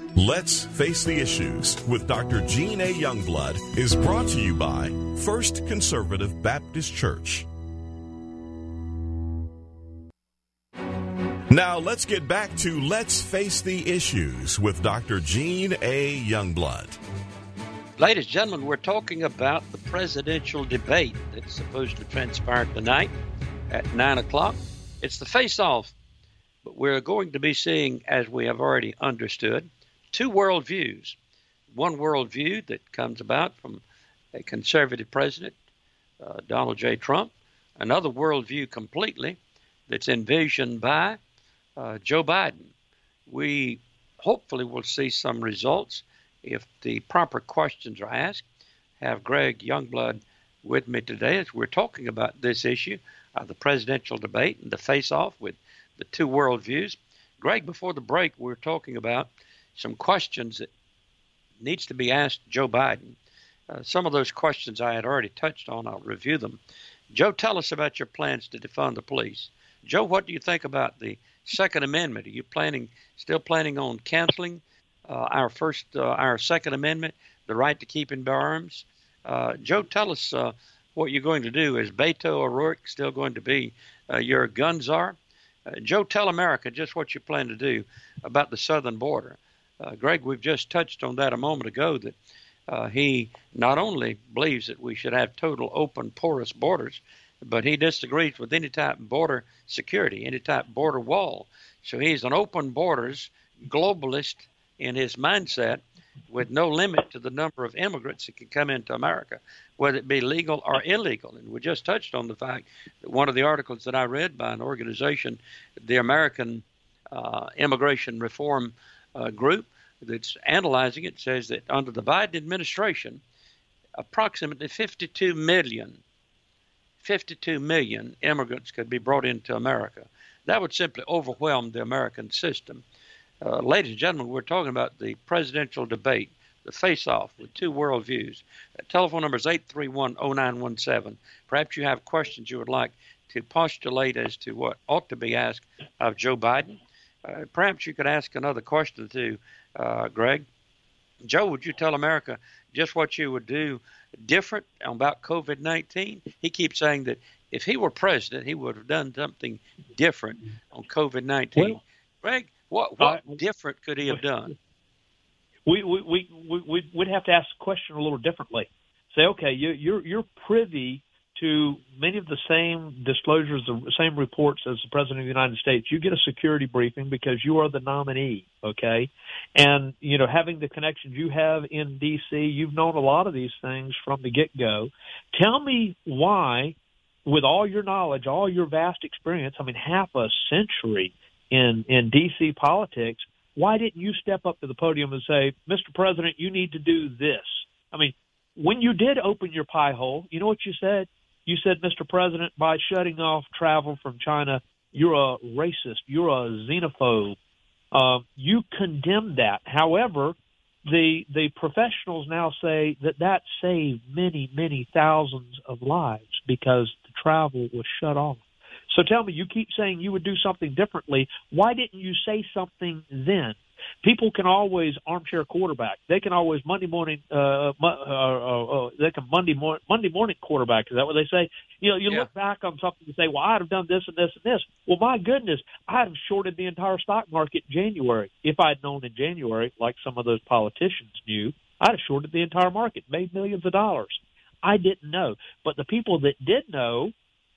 Let's Face the Issues with Dr. Gene A. Youngblood is brought to you by First Conservative Baptist Church. Now let's get back to Let's Face the Issues with Dr. Gene A. Youngblood. Ladies and gentlemen, we're talking about the presidential debate that's supposed to transpire tonight at 9 o'clock. It's the face-off, but we're going to be seeing, as we have already understood, two worldviews. One worldview that comes about from a conservative president, Donald J. Trump. Another worldview completely that's envisioned by Joe Biden. We hopefully will see some results if the proper questions are asked. Have Greg Youngblood with me today as we're talking about this issue of the presidential debate and the face-off with the two worldviews. Greg, before the break, we were talking about some questions that needs to be asked Joe Biden. Some of those questions I had already touched on. I'll review them. Joe, tell us about your plans to defund the police. Joe, what do you think about the Second Amendment? Are you still planning on canceling our Second Amendment, the right to keep and bear arms? Joe, tell us what you're going to do. Is Beto O'Rourke still going to be your gun czar? Joe, tell America just what you plan to do about the southern border. Greg, we've just touched on that a moment ago, that he not only believes that we should have total open, porous borders, but he disagrees with any type of border security, any type of border wall. So he's an open borders globalist in his mindset, with no limit to the number of immigrants that can come into America, whether it be legal or illegal. And we just touched on the fact that one of the articles that I read by an organization, the American Immigration Reform Group, that's analyzing it, says that under the Biden administration, approximately 52 million immigrants could be brought into America. That would simply overwhelm the American system. Ladies and gentlemen, we're talking about the presidential debate, the face-off with two worldviews. Telephone number is 831-0917. Perhaps you have questions you would like to postulate as to what ought to be asked of Joe Biden. Perhaps you could ask another question to Greg. Joe, would you tell America just what you would do different about COVID-19? He keeps saying that if he were president, he would have done something different on COVID-19. Well, Greg, what different could he have done? We'd have to ask the question a little differently. Say, okay, you're privy to many of the same disclosures, the same reports as the President of the United States. You get a security briefing because you are the nominee, okay? And, having the connections you have in D.C., you've known a lot of these things from the get-go. Tell me why, with all your knowledge, all your vast experience, half a century in D.C. politics, why didn't you step up to the podium and say, Mr. President, you need to do this? When you did open your pie hole, you know what you said? You said, Mr. President, by shutting off travel from China, you're a racist, you're a xenophobe. You condemned that. However, the professionals now say that saved many, many thousands of lives because the travel was shut off. So tell me, you keep saying you would do something differently. Why didn't you say something then? People can always armchair quarterback. They can always Monday morning quarterback. Is that what they say? You look back on something and say, well, I'd have done this and this and this. Well, my goodness, I'd have shorted the entire stock market in January. If I'd known in January, like some of those politicians knew, I'd have shorted the entire market, made millions of dollars. I didn't know. But the people that did know,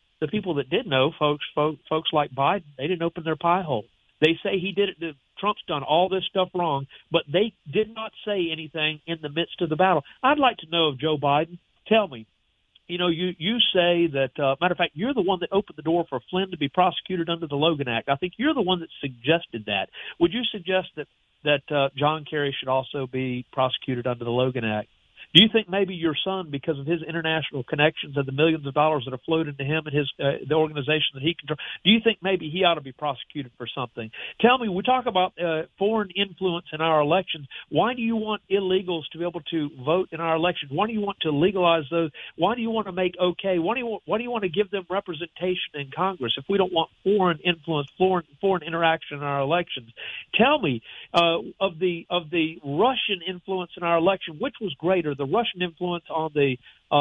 folks like Biden, they didn't open their pie hole. They say he did it. Trump's done all this stuff wrong, but they did not say anything in the midst of the battle. I'd like to know of Joe Biden. Tell me, you say that, matter of fact, you're the one that opened the door for Flynn to be prosecuted under the Logan Act. I think you're the one that suggested that. Would you suggest that John Kerry should also be prosecuted under the Logan Act? Do you think maybe your son, because of his international connections and the millions of dollars that have flowed into him and his the organization that he controls, do you think maybe he ought to be prosecuted for something? Tell me, we talk about foreign influence in our elections. Why do you want illegals to be able to vote in our elections? Why do you want to legalize those? Why do you want to make okay? Why do you want to give them representation in Congress if we don't want foreign influence, foreign interaction in our elections? Tell me, of the Russian influence in our election, which was greater, the Russian influence on the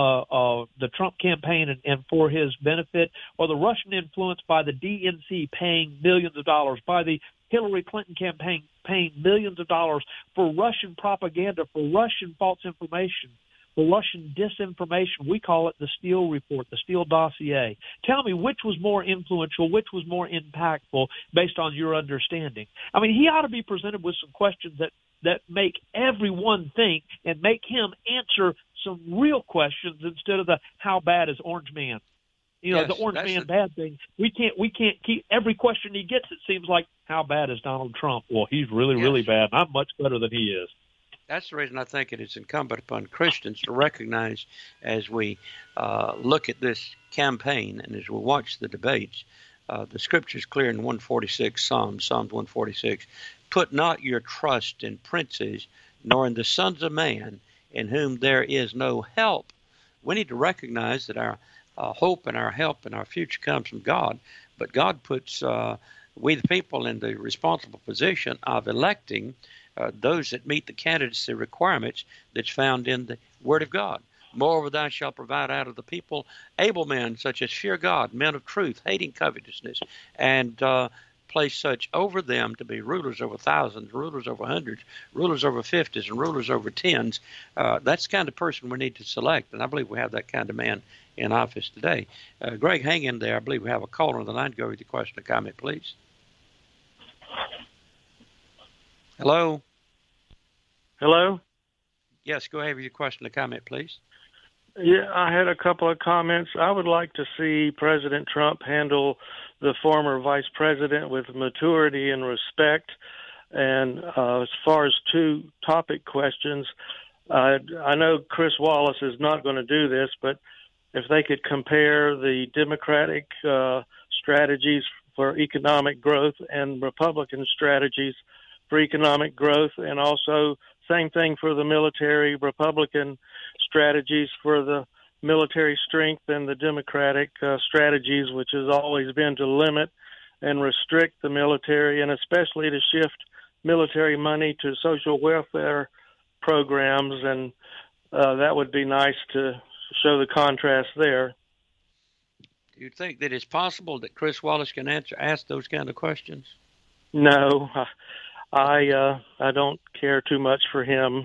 Trump campaign and for his benefit, or the Russian influence by the DNC paying millions of dollars, by the Hillary Clinton campaign paying millions of dollars for Russian propaganda, for Russian false information, for Russian disinformation? We call it the Steele report, the Steele dossier. Tell me, which was more influential, which was more impactful based on your understanding? I mean, he ought to be presented with some questions that make everyone think and make him answer some real questions instead of the how bad is Orange Man? You know, yes, the Orange Man bad thing. We can't keep every question he gets. It seems like, how bad is Donald Trump? Well, he's really bad. I'm much better than he is. That's the reason I think it is incumbent upon Christians to recognize, as we look at this campaign and as we watch the debates, the scripture is clear in 146 Psalms 146. Put not your trust in princes, nor in the sons of man, in whom there is no help. We need to recognize that our hope and our help and our future comes from God, but God puts we the people in the responsible position of electing those that meet the candidacy requirements that's found in the Word of God. Moreover, thou shalt provide out of the people able men such as fear God, men of truth, hating covetousness, and place such over them to be rulers over thousands, rulers over hundreds, rulers over fifties, and rulers over tens. That's the kind of person we need to select, and I believe we have that kind of man in office today. Greg, hang in there. I believe we have a caller on the line. Go with your question or comment, please. Hello? Hello? Yes, go ahead with your question or comment, please. Yeah, I had a couple of comments. I would like to see President Trump handle the former vice president with maturity and respect. And as far as two topic questions, I know Chris Wallace is not going to do this, but if they could compare the Democratic strategies for economic growth and Republican strategies for economic growth, and also same thing for the military, Republican strategies for the military strength and the Democratic strategies, which has always been to limit and restrict the military, and especially to shift military money to social welfare programs, and that would be nice to show the contrast there. Do you think that it's possible that Chris Wallace can ask those kind of questions? No, I don't care too much for him.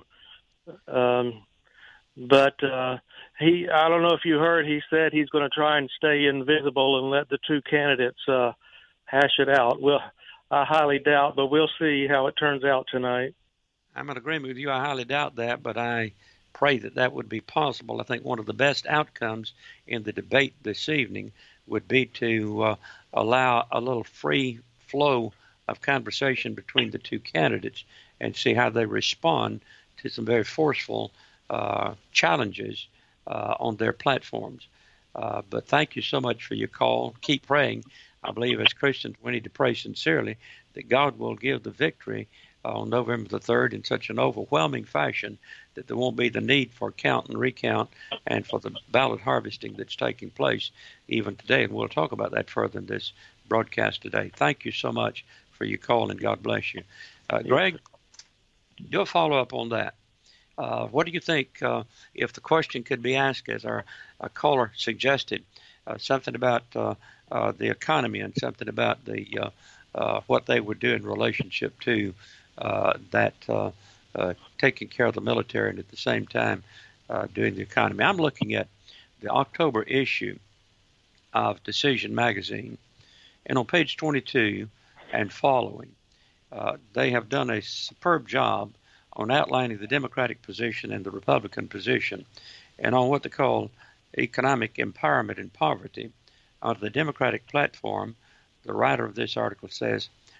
But I don't know if you heard, he said he's going to try and stay invisible and let the two candidates hash it out. Well, I highly doubt, but we'll see how it turns out tonight. I'm in agreement with you. I highly doubt that, but I pray that that would be possible. I think one of the best outcomes in the debate this evening would be to allow a little free flow of conversation between the two candidates and see how they respond to some very forceful challenges on their platforms. But thank you so much for your call. Keep praying. I believe as Christians we need to pray sincerely that God will give the victory on November the 3rd in such an overwhelming fashion that there won't be the need for count and recount and for the ballot harvesting that's taking place even today. And we'll talk about that further in this broadcast today. Thank you so much for your call, and God bless you. Greg, do a follow-up on that. What do you think if the question could be asked, as our caller suggested, something about the economy and something about the what they would do in relationship to that taking care of the military and at the same time doing the economy? I'm looking at the October issue of Decision Magazine, and on page 22 and following, they have done a superb job on outlining the Democratic position and the Republican position, and on what they call economic empowerment and poverty. On the Democratic platform, the writer of this article says,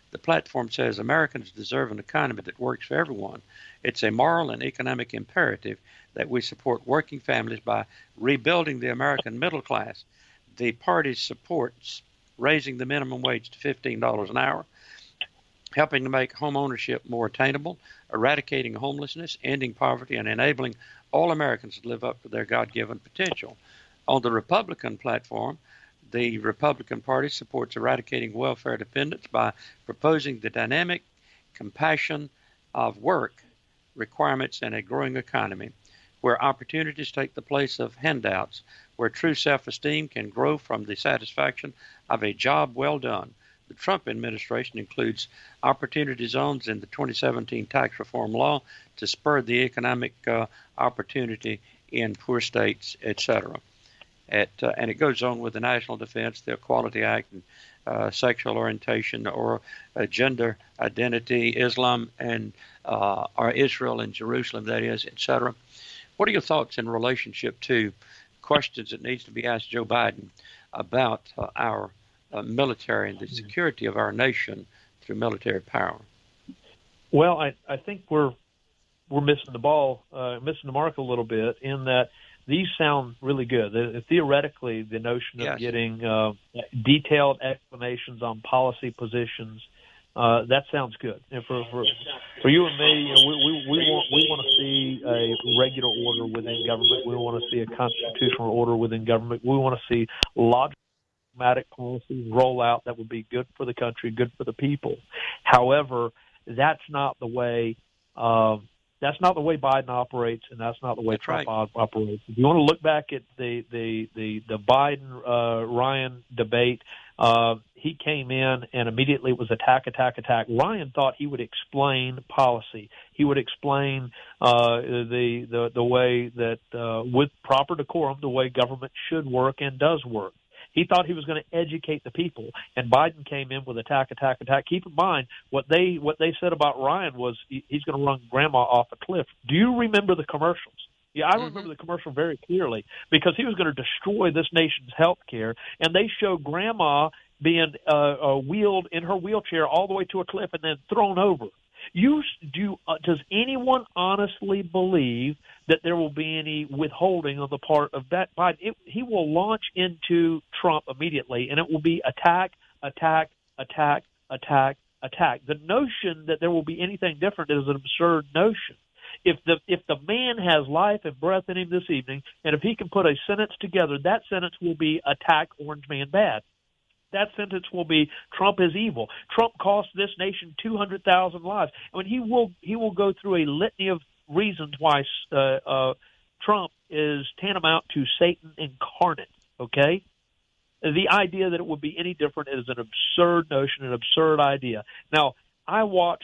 The platform says Americans deserve an economy that works for everyone. It's a moral and economic imperative that we support working families by rebuilding the American middle class. The party supports raising the minimum wage to $15 an hour, helping to make home ownership more attainable, eradicating homelessness, ending poverty, and enabling all Americans to live up to their God-given potential. On the Republican platform, the Republican Party supports eradicating welfare dependence by proposing the dynamic compassion of work requirements in a growing economy, where opportunities take the place of handouts, where true self-esteem can grow from the satisfaction of a job well done. The Trump administration includes opportunity zones in the 2017 tax reform law to spur the economic opportunity in poor states, etc. And it goes on with the national defense, the Equality Act, and sexual orientation or gender identity, Islam and or Israel and Jerusalem, that is, etc. What are your thoughts in relationship to questions that needs to be asked Joe Biden about our military and the security of our nation through military power? Well, I think we're missing the ball, missing the mark a little bit in that these sound really good. Theoretically, the notion of getting detailed explanations on policy positions, that sounds good. And for you and me, we want to see a regular order within government. We want to see a constitutional order within government. We want to see logical, pragmatic policies roll out that would be good for the country, good for the people. However, that's not the way. That's not the way Biden operates, and that's not the way Trump operates. If you want to look back at the Biden Ryan debate, he came in and immediately it was attack. Ryan thought he would explain policy. He would explain the way that with proper decorum, the way government should work and does work. He thought he was going to educate the people, and Biden came in with attack. Keep in mind, what they said about Ryan was he's going to run grandma off a cliff. Do you remember the commercials? Yeah, I remember the commercial very clearly because he was going to destroy this nation's health care, and they showed grandma being wheeled in her wheelchair all the way to a cliff and then thrown over. Does anyone honestly believe that there will be any withholding on the part of that Biden? He will launch into Trump immediately, and it will be attack. The notion that there will be anything different is an absurd notion. If the man has life and breath in him this evening, and if he can put a sentence together, that sentence will be attack Orange Man bad. That sentence will be Trump is evil. Trump cost this nation 200,000 lives. I mean, he will go through a litany of reasons why Trump is tantamount to Satan incarnate. Okay, the idea that it would be any different is an absurd notion, an absurd idea. Now, I watched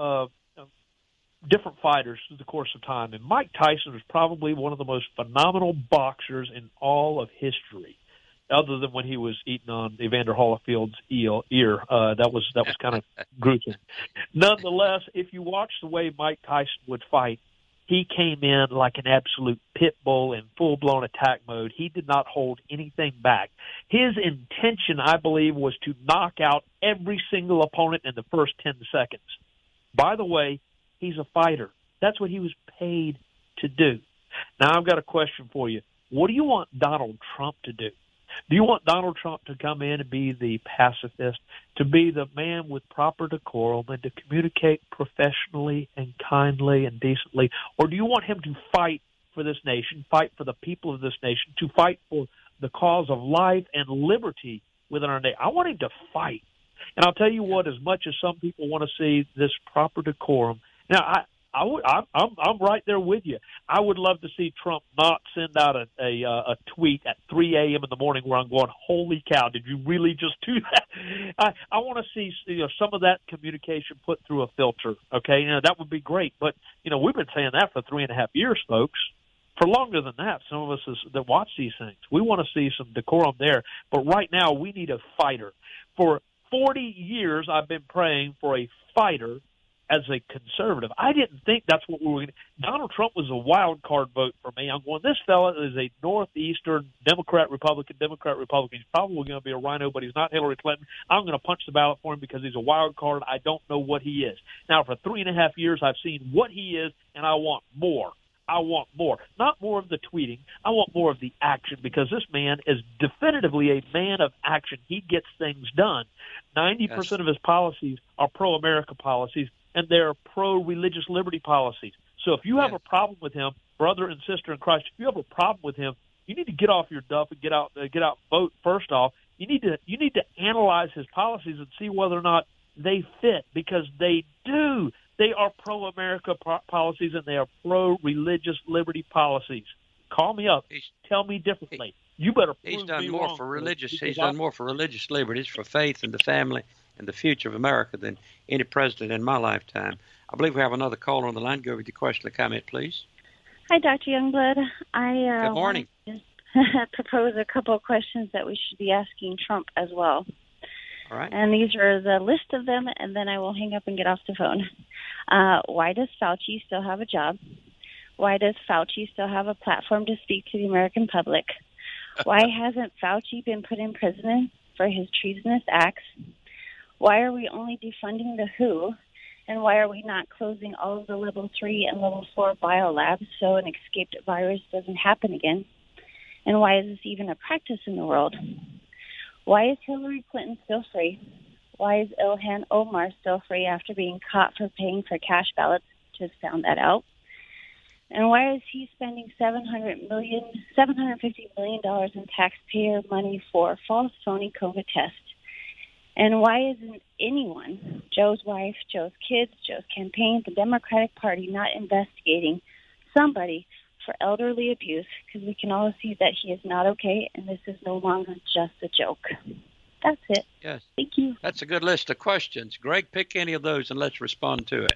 different fighters through the course of time, and Mike Tyson was probably one of the most phenomenal boxers in all of history. Other than when he was eating on Evander Holyfield's ear. That was kind of gruesome. Nonetheless, if you watch the way Mike Tyson would fight, he came in like an absolute pit bull in full-blown attack mode. He did not hold anything back. His intention, I believe, was to knock out every single opponent in the first 10 seconds. By the way, he's a fighter. That's what he was paid to do. Now, I've got a question for you. What do you want Donald Trump to do? Do you want Donald Trump to come in and be the pacifist, to be the man with proper decorum and to communicate professionally and kindly and decently? Or do you want him to fight for this nation, fight for the people of this nation, to fight for the cause of life and liberty within our nation? I want him to fight. And I'll tell you what, as much as some people want to see this proper decorum, now I'm right there with you. I would love to see Trump not send out a tweet at 3 a.m. in the morning where I'm going, holy cow, did you really just do that? I want to see some of that communication put through a filter, okay? That would be great. But, we've been saying that for 3.5 years, folks. For longer than that, some of us that watch these things. We want to see some decorum there. But right now, we need a fighter. For 40 years, I've been praying for a fighter as a conservative. I didn't think that's what we were going to. Donald Trump was a wild card vote for me. I'm going, this fella is a Northeastern Democrat-Republican. He's probably going to be a rhino, but he's not Hillary Clinton. I'm going to punch the ballot for him because he's a wild card. I don't know what he is. Now, for 3.5 years, I've seen what he is, and I want more. I want more. Not more of the tweeting. I want more of the action, because this man is definitively a man of action. He gets things done. 90% of his policies are pro-America policies, and they're pro-religious liberty policies. So if you have a problem with him, brother and sister in Christ, if you have a problem with him, you need to get off your duff and get out and vote. First off, you need to analyze his policies and see whether or not they fit, because they do. They are pro-America policies, and they are pro-religious liberty policies. Call me up. Tell me differently. You better prove He's done me more wrong, for religious. because He's done more for religious liberties, for faith and the family and the future of America than any president in my lifetime. I believe we have another caller on the line. Go with your question or comment, please. Hi, Dr. Youngblood. Good morning. I propose a couple of questions that we should be asking Trump as well. All right. And these are the list of them, and then I will hang up and get off the phone. Why does Fauci still have a job? Why does Fauci still have a platform to speak to the American public? Why hasn't Fauci been put in prison for his treasonous acts? Why are we only defunding the WHO? And why are we not closing all of the level 3 and level 4 biolabs so an escaped virus doesn't happen again? And why is this even a practice in the world? Why is Hillary Clinton still free? Why is Ilhan Omar still free after being caught for paying for cash ballots? Just found that out. And why is he spending $750 million in taxpayer money for false phony COVID tests? And why isn't anyone, Joe's wife, Joe's kids, Joe's campaign, the Democratic Party, not investigating somebody for elderly abuse? Because we can all see that he is not okay, and this is no longer just a joke. That's it. Yes. Thank you. That's a good list of questions. Greg, pick any of those and let's respond to it.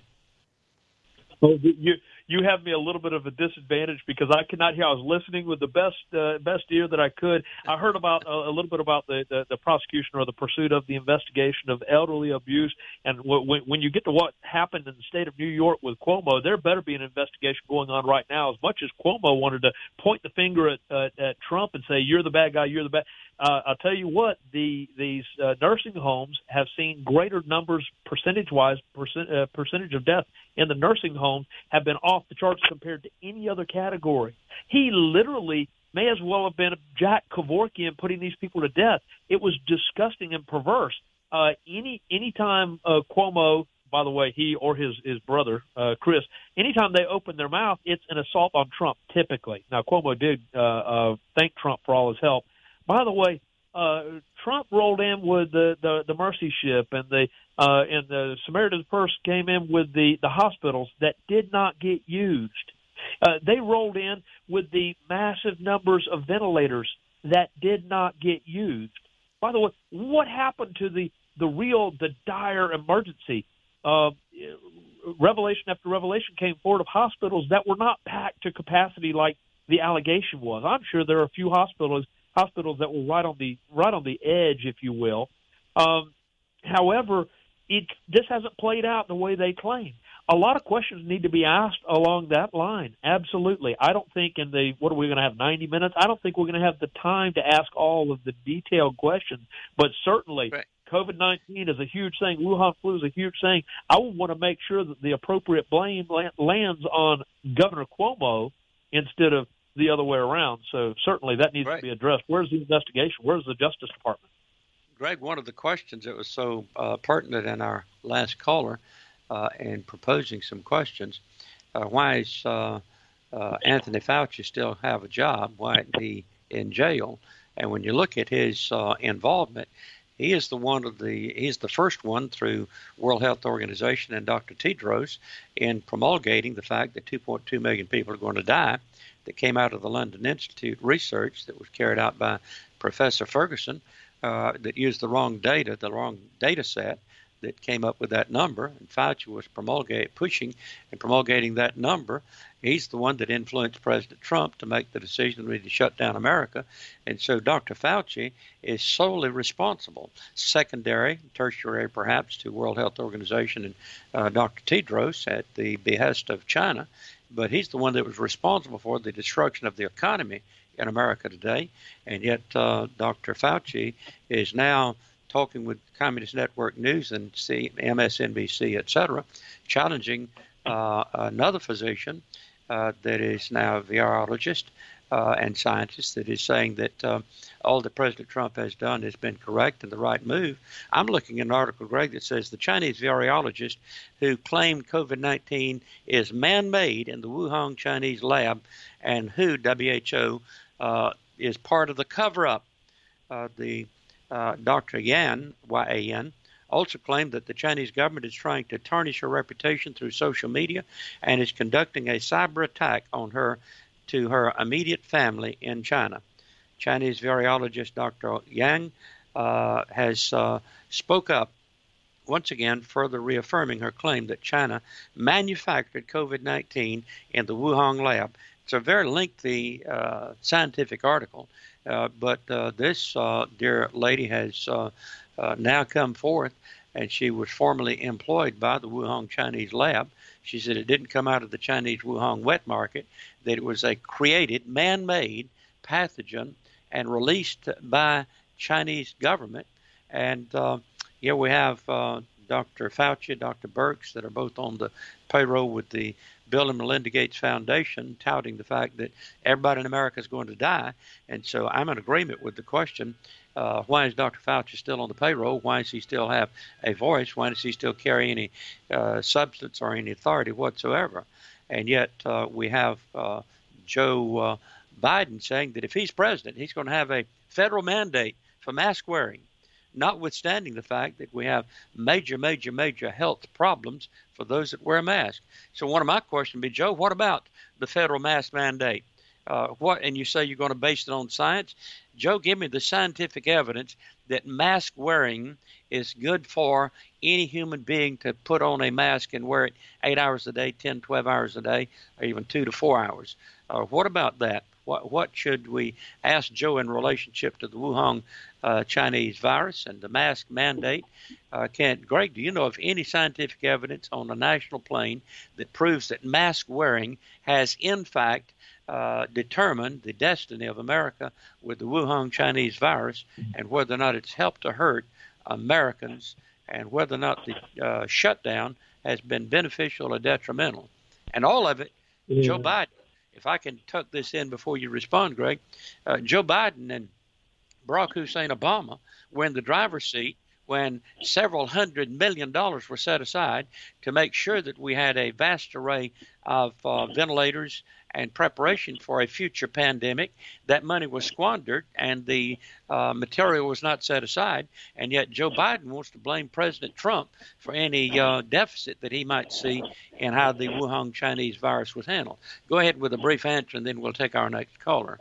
Well, you have me a little bit of a disadvantage because I cannot hear. I was listening with the best ear that I could. I heard about a little bit about the prosecution or the pursuit of the investigation of elderly abuse. And when you get to what happened in the state of New York with Cuomo, there better be an investigation going on right now. As much as Cuomo wanted to point the finger at Trump and say, you're the bad guy, you're the bad. I'll tell you what, these nursing homes have seen greater numbers percentage-wise, percentage of death in the nursing homes have been off the charts compared to any other category. He literally may as well have been Jack Kevorkian putting these people to death. It was disgusting and perverse. Anytime Cuomo, by the way, he or his brother, Chris, anytime they open their mouth, it's an assault on Trump, typically. Now, Cuomo did thank Trump for all his help. By the way, Trump rolled in with the Mercy ship, and the Samaritan's Purse came in with the hospitals that did not get used. They rolled in with the massive numbers of ventilators that did not get used. By the way, what happened to the dire emergency? Revelation after revelation came forward of hospitals that were not packed to capacity like the allegation was. I'm sure there are a few hospitals that were right on the edge, if you will. However, this hasn't played out the way they claim. A lot of questions need to be asked along that line. Absolutely. I don't think what are we going to have, 90 minutes? I don't think we're going to have the time to ask all of the detailed questions, but certainly right. COVID-19 is a huge thing. Wuhan flu is a huge thing. I would want to make sure that the appropriate blame lands on Governor Cuomo instead of the other way around. So certainly that needs to be addressed. Where's the investigation? Where's the Justice Department? Greg, one of the questions that was so pertinent in our last caller in proposing some questions, why is Anthony Fauci still have a job? Why isn't he in jail? And when you look at his involvement, he's the first one through World Health Organization and Dr. Tedros in promulgating the fact that 2.2 million people are going to die. That came out of the London Institute research that was carried out by Professor Ferguson that used the wrong data set that came up with that number, and Fauci was pushing and promulgating that number. He's the one that influenced President Trump to make the decision to shut down America. And so Dr. Fauci is solely responsible, secondary, tertiary perhaps, to World Health Organization and Dr. Tedros at the behest of China. But he's the one that was responsible for the destruction of the economy in America today. And yet Dr. Fauci is now talking with Communist Network News and MSNBC, et cetera, challenging another physician that is now a virologist and scientist that is saying that all that President Trump has done has been correct and the right move. I'm looking at an article, Greg, that says the Chinese virologist who claimed COVID-19 is man-made in the Wuhan Chinese lab and who, WHO, is part of the cover-up. Dr. Yan, Y-A-N, also claimed that the Chinese government is trying to tarnish her reputation through social media and is conducting a cyber attack on her to her immediate family in China. Chinese virologist Dr. Yang has spoke up once again, further reaffirming her claim that China manufactured COVID-19 in the Wuhan lab. It's a very lengthy scientific article, but this dear lady has now come forth, and she was formerly employed by the Wuhan Chinese lab. She said it didn't come out of the Chinese Wuhan wet market, that it was a created, man-made pathogen and released by Chinese government. And here we have Dr. Fauci, Dr. Birx, that are both on the payroll with the Bill and Melinda Gates Foundation, touting the fact that everybody in America is going to die. And so I'm in agreement with the question, why is Dr. Fauci still on the payroll? Why does he still have a voice? Why does he still carry any substance or any authority whatsoever? And yet we have Joe Biden saying that if he's president, he's going to have a federal mandate for mask wearing, notwithstanding the fact that we have major health problems for those that wear a mask. So one of my questions would be, Joe, what about the federal mask mandate? And you say you're going to base it on science. Joe, give me the scientific evidence that mask wearing is good for any human being to put on a mask and wear it 8 hours a day, 10, 12 hours a day, or even 2 to 4 hours. What about that? What should we ask Joe in relationship to the Wuhan Chinese virus and the mask mandate? Greg, do you know of any scientific evidence on a national plane that proves that mask wearing has, in fact, determined the destiny of America with the Wuhan Chinese virus, and whether or not it's helped or hurt Americans, and whether or not the shutdown has been beneficial or detrimental? And all of it, Joe Biden. If I can tuck this in before you respond, Greg, Joe Biden and Barack Hussein Obama were in the driver's seat when several $100 million were set aside to make sure that we had a vast array of ventilators and preparation for a future pandemic. That money was squandered and the material was not set aside. And yet Joe Biden wants to blame President Trump for any deficit that he might see in how the Wuhan Chinese virus was handled. Go ahead with a brief answer, and then we'll take our next caller.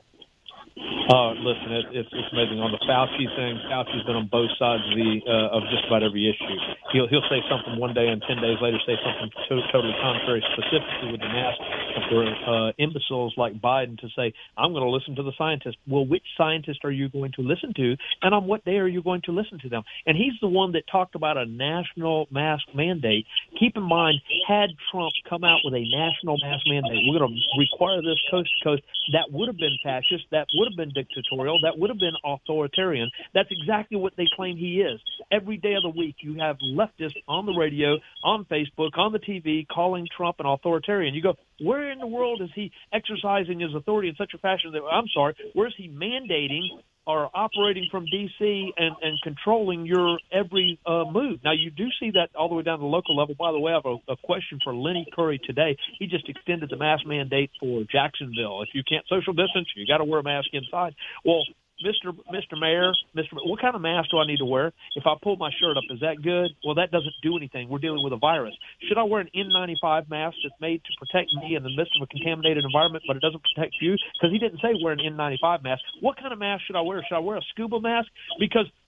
Listen, it's amazing. On the Fauci thing, Fauci's been on both sides of just about every issue. He'll say something one day and 10 days later say something totally contrary, specifically with the mask. For imbeciles like Biden to say, I'm going to listen to the scientists. Well, which scientist are you going to listen to, and on what day are you going to listen to them? And he's the one that talked about a national mask mandate. Keep in mind, had Trump come out with a national mask mandate, we're going to require this coast to coast, that would have been fascist, that would have been dictatorial, that would have been authoritarian. That's exactly what they claim he is. Every day of the week, you have leftists on the radio, on Facebook, on the TV, calling Trump an authoritarian. You go, where in the world is he exercising his authority in such a fashion that, where is he mandating or operating from D.C. and controlling your every move? Now, you do see that all the way down to the local level. By the way, I have a question for Lenny Curry today. He just extended the mask mandate for Jacksonville. If you can't social distance, you got to wear a mask inside. Well, Mr. Mayor, what kind of mask do I need to wear? If I pull my shirt up, is that good? Well, that doesn't do anything. We're dealing with a virus. Should I wear an N95 mask that's made to protect me in the midst of a contaminated environment, but it doesn't protect you? Because he didn't say wear an N95 mask. What kind of mask should I wear? Should I wear a scuba mask? Because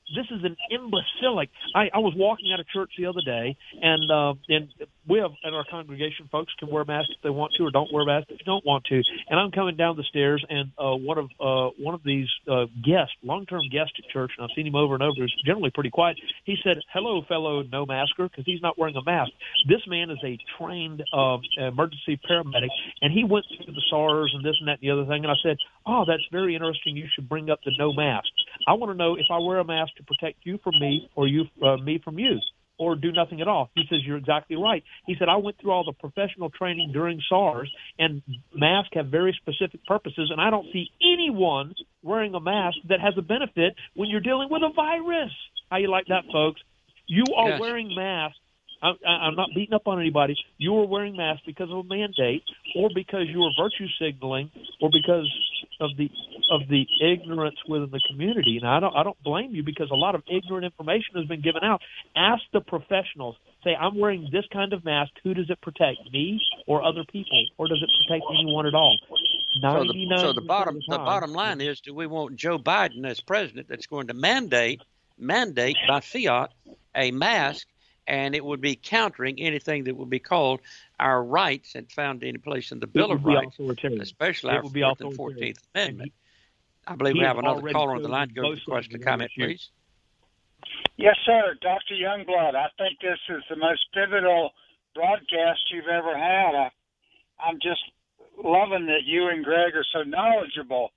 This is an imbecilic. I was walking out of church the other day, and we have at our congregation, folks can wear masks if they want to, or don't wear masks if they don't want to. And I'm coming down the stairs, and one of these guests, long-term guests at church, and I've seen him over and over. He's generally pretty quiet. He said, "Hello, fellow no masker," because he's not wearing a mask. This man is a trained emergency paramedic, and he went through the SARS and this and that and the other thing. And I said, "Oh, that's very interesting. You should bring up the no mask. I want to know if I wear a mask to protect you from me, or you me from you, or do nothing at all." He says, "You're exactly right." He said, "I went through all the professional training during SARS, and masks have very specific purposes, and I don't see anyone wearing a mask that has a benefit when you're dealing with a virus." How you like that, folks? You are wearing masks. I'm not beating up on anybody. You are wearing masks because of a mandate, or because you are virtue signaling, or because of the ignorance within the community. And I don't blame you, because a lot of ignorant information has been given out. Ask the professionals. Say, "I'm wearing this kind of mask. Who does it protect, me or other people, or does it protect anyone at all?" So the bottom line is, do we want Joe Biden as president that's going to mandate by fiat a mask? And it would be countering anything that would be called our rights and found any place in the Bill of Rights, especially our 4th and 14th Amendment. I believe we have another caller on the line. Go to the question or comment, please. Yes, sir. Dr. Youngblood, I think this is the most pivotal broadcast you've ever had. I'm just loving that you and Greg are so knowledgeable.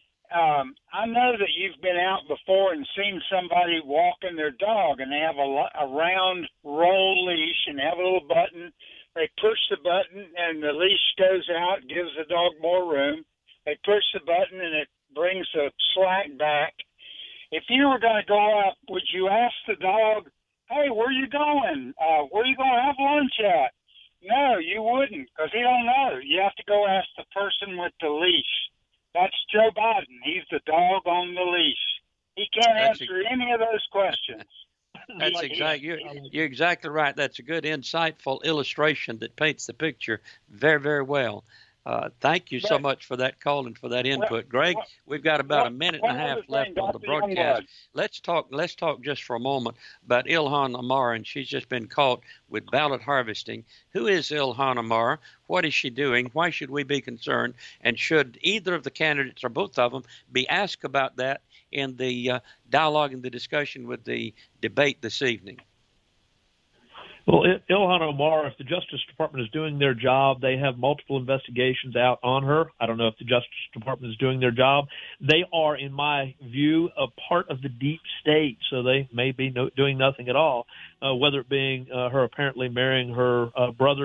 I know that you've been out before and seen somebody walking their dog, and they have a round roll leash and have a little button. They push the button, and the leash goes out, gives the dog more room. They push the button, and it brings the slack back. If you were going to go up, would you ask the dog, "Hey, where are you going? Where are you going to have lunch at?" No, you wouldn't, because he don't know. You have to go ask the person with the leash. That's Joe Biden. He's the dog on the leash. He can't answer any of those questions. That's you're exactly right. That's a good, insightful illustration that paints the picture very, very well. Thank you so much for that call and for that input, Greg. We've got about a minute and a half left on the broadcast. Let's talk just for a moment about Ilhan Omar, and she's just been caught with ballot harvesting. Who is Ilhan Omar? What is she doing? Why should we be concerned? And should either of the candidates or both of them be asked about that in the dialogue and the discussion with the debate this evening? Well, Ilhan Omar, if the Justice Department is doing their job, they have multiple investigations out on her. I don't know if the Justice Department is doing their job. They are, in my view, a part of the deep state, so they may be doing nothing at all, whether it being her apparently marrying her brother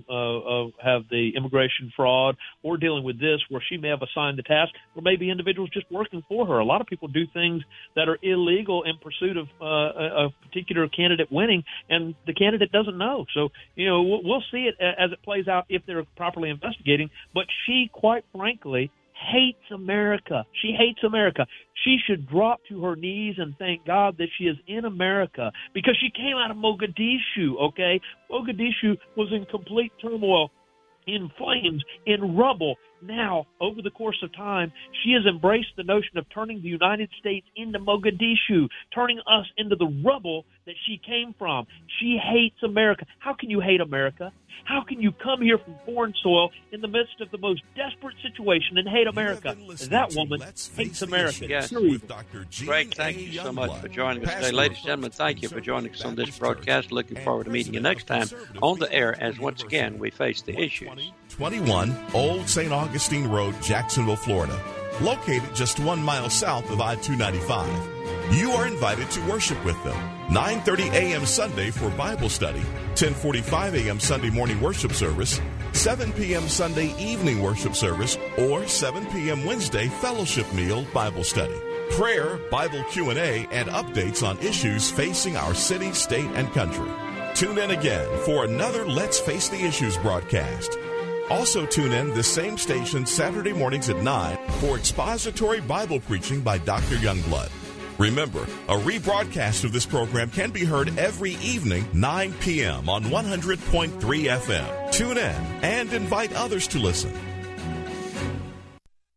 to have the immigration fraud, or dealing with this where she may have assigned the task, or maybe individuals just working for her. A lot of people do things that are illegal in pursuit of a particular candidate winning, and the candidate doesn't know. So, we'll see it as it plays out if they're properly investigating. But she, quite frankly, hates America. She hates America. She should drop to her knees and thank God that she is in America, because she came out of Mogadishu, okay? Mogadishu was in complete turmoil, in flames, in rubble. Now, over the course of time, she has embraced the notion of turning the United States into Mogadishu, turning us into the rubble that she came from. She hates America. How can you hate America? How can you come here from foreign soil in the midst of the most desperate situation and hate America? That woman hates America. Yes. Greg, thank you so much for joining us today. Ladies and gentlemen, thank you for joining us on this broadcast. Looking forward to meeting you next time on the air as once again we face the issues. 21 Old St. Augustine Road, Jacksonville, Florida. Located just 1 mile south of I-295. You are invited to worship with them. 9:30 a.m. Sunday for Bible study, 10:45 a.m. Sunday morning worship service, 7 p.m. Sunday evening worship service, or 7 p.m. Wednesday fellowship meal Bible study. Prayer, Bible Q&A, and updates on issues facing our city, state, and country. Tune in again for another Let's Face the Issues broadcast. Also tune in this same station Saturday mornings at 9 for expository Bible preaching by Dr. Youngblood. Remember, a rebroadcast of this program can be heard every evening, 9 p.m. on 100.3 FM. Tune in and invite others to listen.